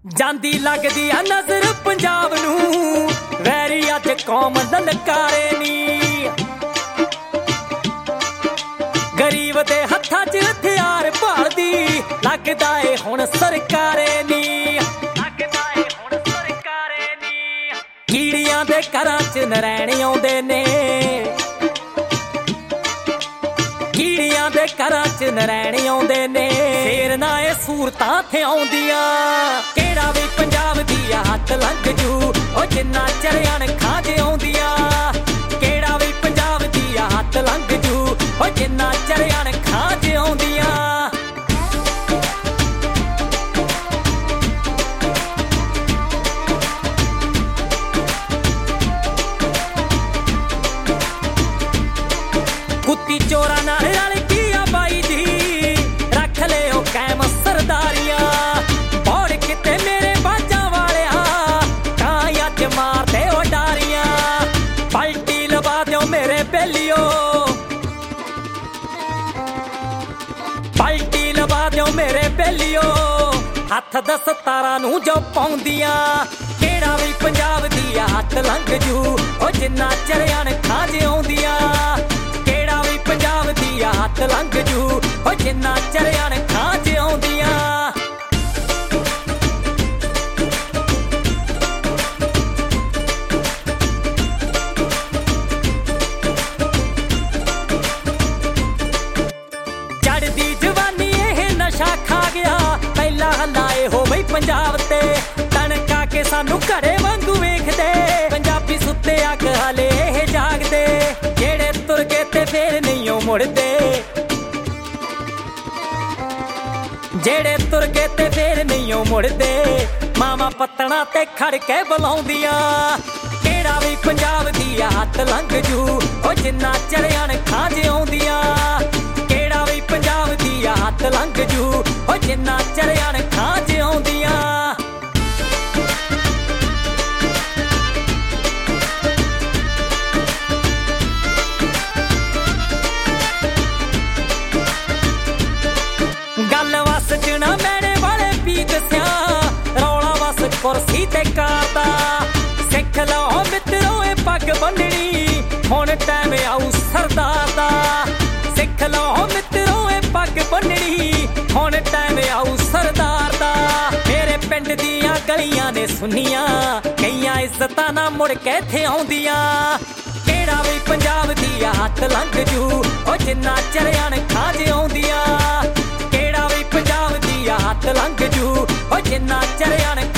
ਜਾਂਦੀ ਲੱਗਦੀ ਆ ਨਜ਼ਰ ਪੰਜਾਬ ਨੂੰ, ਵੈਰੀ ਅੱਜ ਕੌਮ ਲਲਕਾਰੇ ਨੀ। ਗਰੀਬ ਦੇ ਹੱਥਾਂ 'ਚ ਹਥਿਆਰ ਭਾਲਦੀ, ਲੱਗਦਾ ਏ ਹੁਣ ਸਰਕਾਰੇ ਨੀ। ਕੀੜੀਆਂ ਦੇ ਘਰਾਂ 'ਚ ਨਰੈਣ ਆਉਂਦੇ ਨੇ, ਕੀੜੀਆਂ ਦੇ ਘਰਾਂ 'ਚ ਨਰੈਣ ਆਉਂਦੇ ਨੇ। ਫੇਰ ਨਾ ਇਹ ਸੂਰਤਾਂ ਥੇ ਆਉਂਦੀਆਂ, ਕਿਹੜਾ ਵੀ ਪੰਜਾਬ ਦੀ ਆ ਹੱਥ ਲੰਘ ਜੂ ਉਹ ਜਿੰਨਾ ਚਰਿਆਣ ਖਾਜ ਆਉਂਦੀਆਂ। ਕਿਹੜਾ ਵੀ ਪੰਜਾਬ ਦੀ ਆ ਹੱਥ ਲੰਘ ਜੂ ਉਹ ਜਿੰਨਾ ਚਰਿਆਣ ਖਾਜ ਆਉਂਦੀਆਂ। ਕੁੱਤੀ ਚੋਰਾਂ ਨਾਲ ਰਲ ਗਈ ਆ ਬਾਈ ਜੀ, ਰੱਖ ਲਿਓ ਕਾਇਮ ਸਰਦਾਰੀਆਂ। ਬੋੜ ਕਿਤੇ ਮੇਰੇ ਬਾਜਾਂ ਵਾਲਿਆ, ਕਾਂ ਅੱਜ ਮਾਰਦੇ ਉਡਾਰੀਆਂ। ਪਲਟੀ ਲਵਾ ਦਿਓ ਮੇਰੇ ਬੇਲੀਓ, ਪਲਟੀ ਲਵਾ ਦਿਓ ਮੇਰੇ ਬੇਲੀਓ। ਹੱਥ ਦਸਤਾਰਾਂ ਨੂੰ ਜੋ ਪਾਉਂਦੀਆਂ, ਕਿਹੜਾ ਵੀ ਪੰਜਾਬ ਦੀ ਆ ਹੱਥ ਲੰਘ ਜੂ ਉਹ ਜਿੰਨਾ ਚਰਿਆਣ ਖਾਜ ਆਉਂਦੀਆਂ। ਕਿਹੜਾ ਵੀ ਪੰਜਾਬ ਦੀ ਆ ਹੱਥ ਲੰਘ ਜੂ ਉਹ ਜਿੰਨਾ ਚਰਿਆਣ ਖਾਜ ਆਉਂਦੀਆਂ। ਚੜ੍ਹਦੀ ਜਵਾਨੀ ਇਹ ਨਸ਼ਾ ਖਾ ਗਿਆ, ਪਹਿਲਾਂ ਹਲਾਏ ਹੋ ਬਈ ਪੰਜਾਬ ਤੇ। ਤਣਕਾ ਕੇ ਸਾਨੂੰ ਘੜੇ ਵਾਂਗੂ ਵੇਖਦੇ, ਪੰਜਾਬੀ ਸੁੱਤੇ ਅੱਖ ਹਲੇ ਇਹ ਜਾਗਦੇ। ਜਿਹੜੇ ਤੁਰ ਗਏ ਤੇ ਫੇਰ ਨਹੀਂ ਉਹ ਮੁੜਦੇ, ਜਿਹੜੇ ਤੁਰ ਗਏ ਤੇ ਫੇਰ ਨਹੀਂ ਉਹ ਮੁੜਦੇ। ਮਾਵਾਂ ਪੱਤਣਾ ਤੇ ਖੜ ਕੇ ਬੁਲਾਉਂਦੀਆਂ, ਕਿਹੜਾ ਵੀ ਪੰਜਾਬ ਦੀ ਆ ਹੱਥ ਲੰਘ ਜੂ ਉਹ ਜਿੰਨਾ ਚਰਿਆਣ ਖਾਜ ਆਉਂਦੀਆਂ। ਕਿਹੜਾ ਵੀ ਪੰਜਾਬ ਦੀ ਆ ਹੱਥ ਲੰਘ ਜੂ ਉਹ ਜਿੰਨਾ ਚਰਿਆਣ ਖਾਜ ਆਉਂਦੀਆਂ। ਗੱਲ ਵਸ ਚ ਨਾ ਮੈਣੇ ਵਾਲੇ ਪੀ ਦਸਿਆ, ਰੌਲਾ ਵਸ ਕੁਰਸੀ ਤੇ ਕਰਦਾ। ਸਿੱਖ ਲਓ ਮਿੱਤਰੋ ਇਹ ਪੱਗ ਬੰਨਣੀ, ਹੁਣ ਟਾਈਮ ਆਊ ਸਰਦਾਰ ਦਾ। ਸਿੱਖ ਲਓ ਮਿੱਤਰੋ ਇਹ ਪੱਗ ਬੰਨਣੀ, ਹੁਣ ਟਾਈਮ ਆਊ ਸਰਦਾਰ ਦਾ। ਮੇਰੇ ਪਿੰਡ ਦੀਆਂ ਗਲੀਆਂ ਨੇ ਸੁਣੀਆਂ, ਕਈਆਂ ਇੱਜ਼ਤਾਂ ਨਾ ਮੁੜ ਕੇ ਇੱਥੇ ਆਉਂਦੀਆਂ। ਕਿਹੜਾ ਵੀ ਪੰਜਾਬ ਦੀ ਆ ਹੱਥ ਲੰਘ ਜੂ ਉਹ ਜਿੰਨਾ ਚਰਿਆਣ ਖਾਜ ਆਉਂਦੀਆਂ। ਕਿਹੜਾ ਵੀ ਪੰਜਾਬ ਦੀ ਆ ਹੱਥ ਲੰਘ ਜੂ ਉਹ ਜਿੰਨਾ ਚਰਿਆਣ